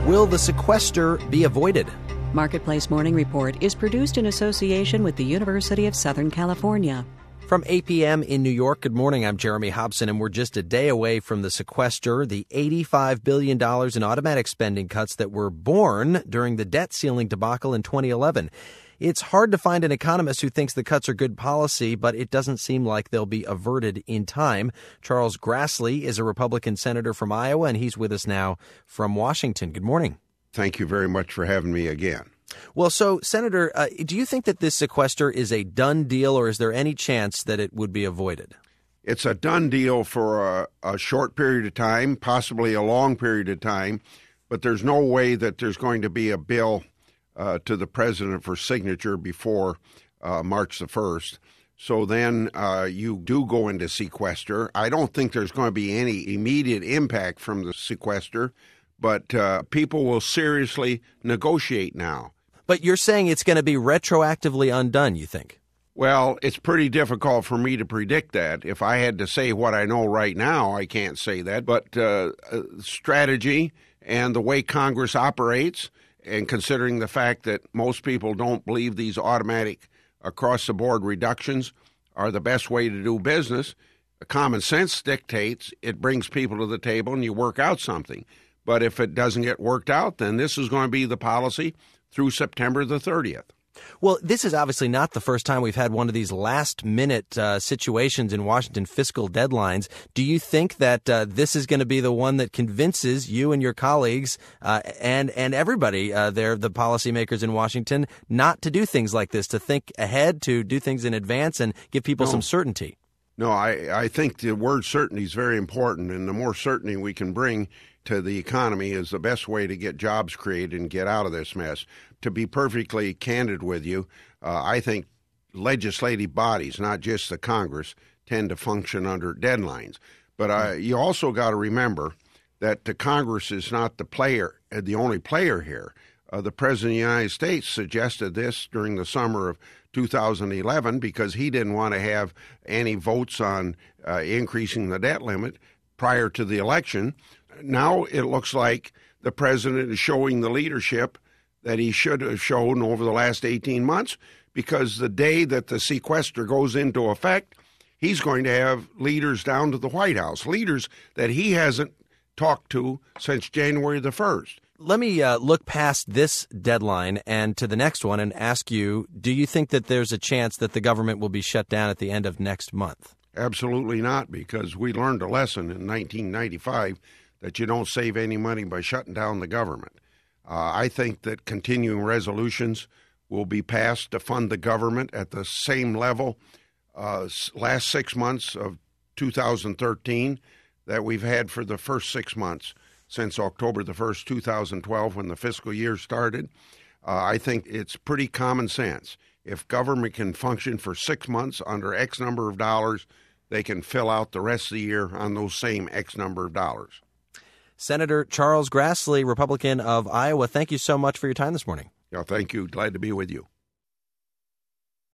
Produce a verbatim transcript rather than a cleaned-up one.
Will the sequester be avoided? Marketplace Morning Report is produced in association with the University of Southern California. From eight p.m. in New York, good morning. I'm Jeremy Hobson, and we're just a day away from the sequester, the eighty-five billion dollars in automatic spending cuts that were born during the debt ceiling debacle in twenty eleven. It's hard to find an economist who thinks the cuts are good policy, but it doesn't seem like they'll be averted in time. Charles Grassley is a Republican senator from Iowa, and he's with us now from Washington. Good morning. Thank you very much for having me again. Well, so, Senator, uh, do you think that this sequester is a done deal, or is there any chance that it would be avoided? It's a done deal for a, a short period of time, possibly a long period of time, but there's no way that there's going to be a bill uh, to the president for signature before uh, March the first. So then uh, you do go into sequester. I don't think there's going to be any immediate impact from the sequester, but uh, people will seriously negotiate now. But you're saying it's going to be retroactively undone, you think? Well, it's pretty difficult for me to predict that. If I had to say what I know right now, I can't say that. But uh, strategy and the way Congress operates, and considering the fact that most people don't believe these automatic across-the-board reductions are the best way to do business, common sense dictates it brings people to the table and you work out something. But if it doesn't get worked out, then this is going to be the policy through September the thirtieth. Well, this is obviously not the first time we've had one of these last-minute uh, situations in Washington fiscal deadlines. Do you think that uh, this is going to be the one that convinces you and your colleagues uh, and and everybody uh, there, the policymakers in Washington, not to do things like this, to think ahead, to do things in advance and give people no. some certainty? No, I, I think the word certainty is very important, and the more certainty we can bring to the economy is the best way to get jobs created and get out of this mess. To be perfectly candid with you, uh, I think legislative bodies, not just the Congress, tend to function under deadlines. But uh, you also got to remember that the Congress is not the player, uh, the only player here. Uh, the President of the United States suggested this during the summer of two thousand eleven because he didn't want to have any votes on uh, increasing the debt limit prior to the election. Now it looks like the president is showing the leadership that he should have shown over the last eighteen months, because the day that the sequester goes into effect, he's going to have leaders down to the White House, leaders that he hasn't talked to since January the first. Let me uh, look past this deadline and to the next one and ask you, do you think that there's a chance that the government will be shut down at the end of next month? Absolutely not, because we learned a lesson in nineteen ninety-five that you don't save any money by shutting down the government. Uh, I think that continuing resolutions will be passed to fund the government at the same level uh, last six months of two thousand thirteen that we've had for the first six months since October the first, two thousand twelve, when the fiscal year started. Uh, I think it's pretty common sense. If government can function for six months under X number of dollars, they can fill out the rest of the year on those same X number of dollars. Senator Charles Grassley, Republican of Iowa, thank you so much for your time this morning. Yeah, thank you. Glad to be with you.